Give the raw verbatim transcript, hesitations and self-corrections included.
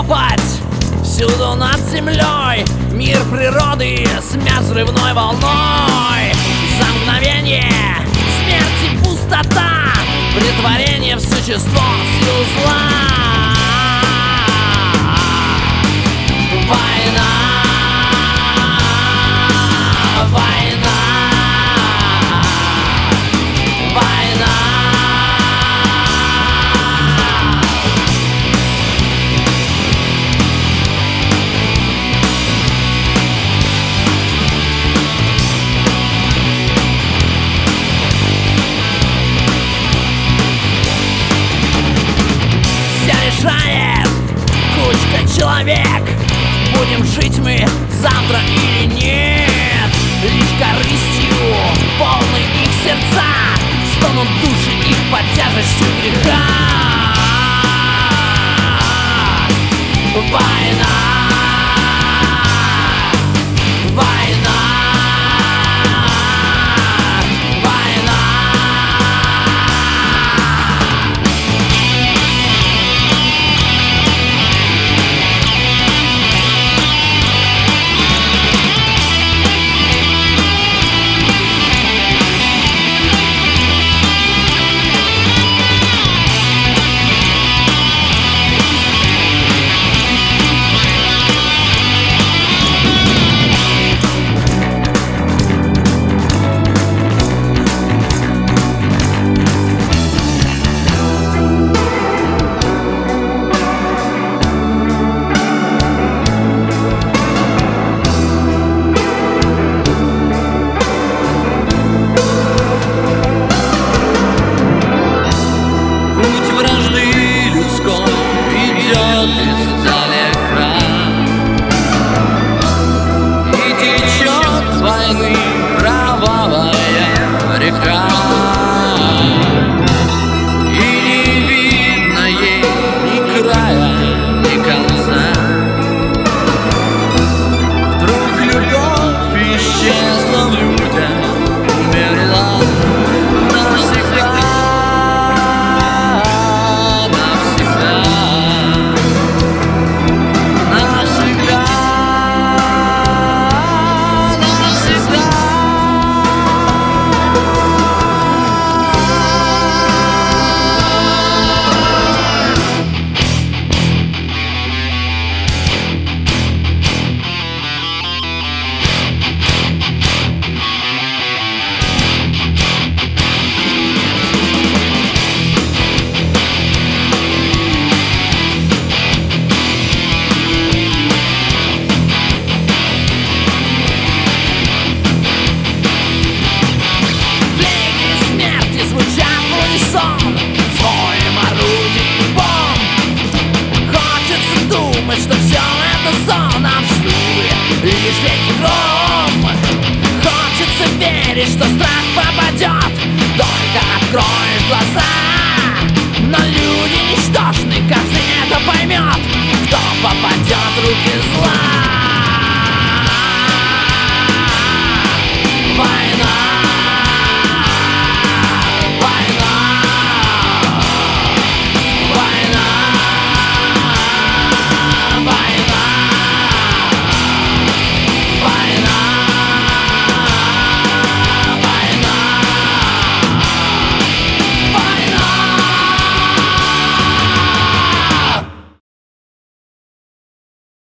копоть всюду над землей. Мир природы смят взрывной волной. За мгновение смерти пустота, претворение в существо сил зла. Война, война, война. Все решает кучка человек. Будем жить мы завтра или нет? Лишь корыстью полны их сердца, стонут души их под тяжестью греха. Война, война, война. Что все это сон, а взрывы лишь ветер гром. Хочется верить, что страх пропадет, только откроешь глаза. Но люди ничтожны, каждый это поймет, кто попадет в руки зла.